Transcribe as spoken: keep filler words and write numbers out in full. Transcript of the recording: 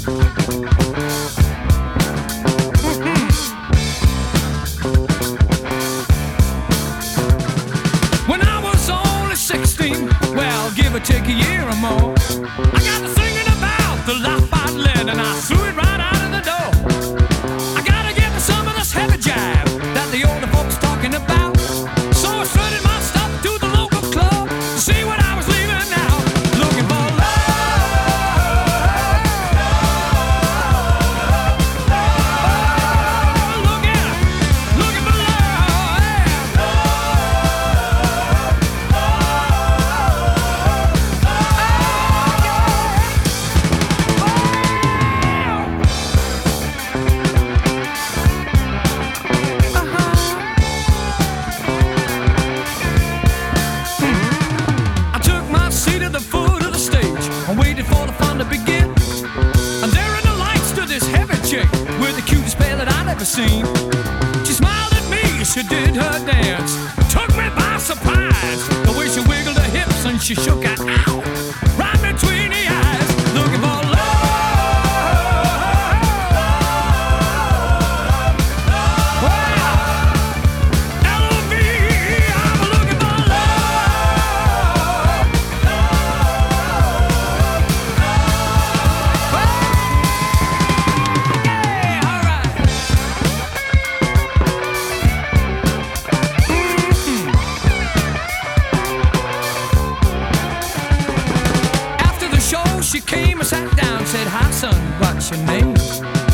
When I was only sixteen, well, give or take a year or more, I got to thinking about the life I'd led, and I threw it right out of the door. I gotta get to some of this heavy jive that the older folks talking about. So I strutted my stuff to the local club to see what I was leaving out. Looking for love, looking, looking for love, yeah. I took my seat at the foot of the stage and waited for the fun to begin. And there in the lights stood this heavy chick with the cutest pair that I'd ever seen. She smiled at me as she did her dance, took me by surprise. The way she wiggled her hips and she shook her out right between the eyes, looking for love. L O V E, I'm looking for love. Yeah, all right. After the show, she came and sat down, said, "Hi, son, what's your name?"